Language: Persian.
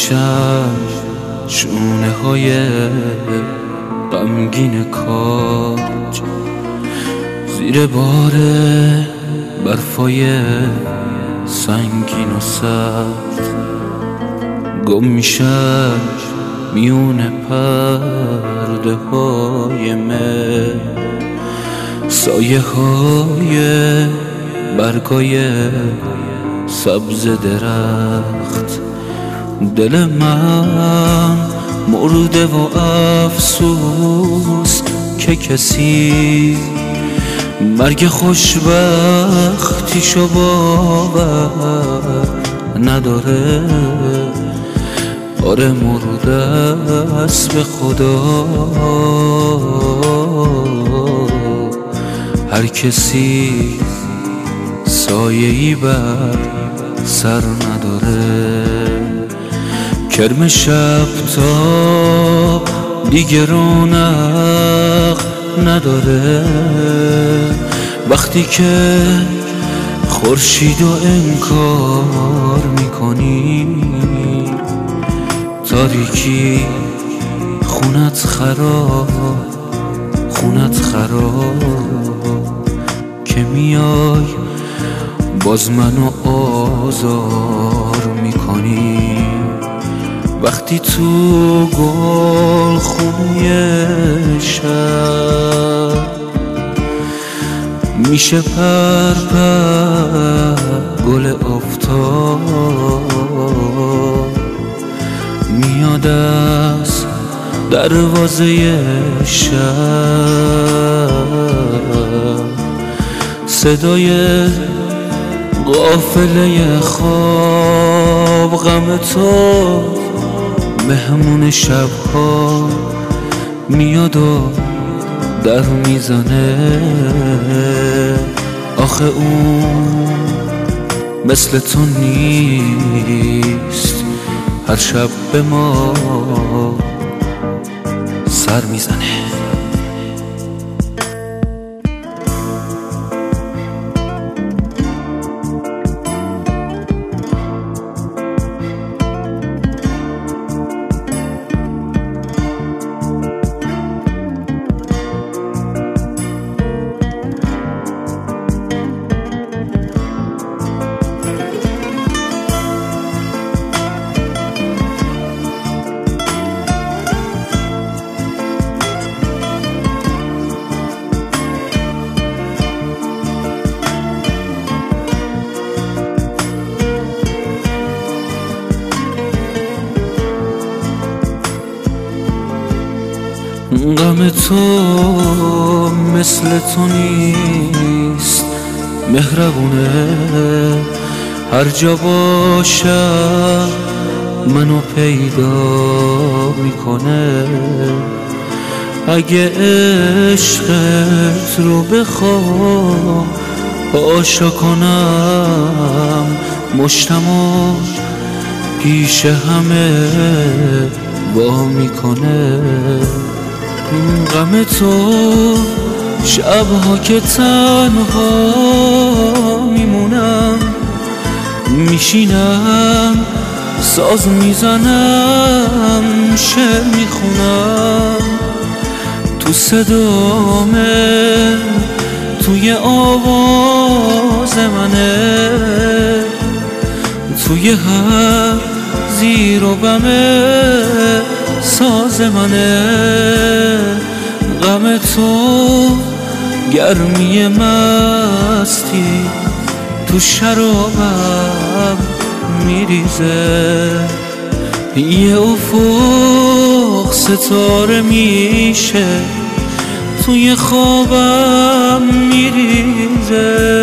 میشم شونه های غمگین کاج، زیر بار برفای سنگین و سرد گم میشم میون پرده های مه، سایه های برگای سبز درخت. دل من مرده و افسوس که کسی مرگ خوشبختیشو باور نداره. آره مرده است به خدا، هر کسی سایه‌ای بر سر نداره. کرم شب تا دیگه رونق نداره، وقتی که خورشیدو انکار میکنی. تاریکی خونت خراب که میای باز منو آزار میکنی. وقتی تو گل خونه شب میشه پر گل آفتاب، میاد از دروازه شب صدای قافله خواب. غم تو مهمون شبها میاد و در میزنه. آخه اون مثل تو نیست، هر شب به ما سر میزنه. غم تو مثل تو نیست، مهربونه، هر جا باشم منو پیدا میکنه. اگه عشقت رو بخوام پاشا کنم، مشتمو پیش همه وا میکنه. غم تو شبها که تنها میمونم، میشینم ساز میزنم شعر میخونم. تو صدامه توی آواز منه، توی هر زیر و بمه ساز منه. غم تو گرمی مستی تو شرابم میریزه. یه افق ستاره میشه توی خوابم میریزه.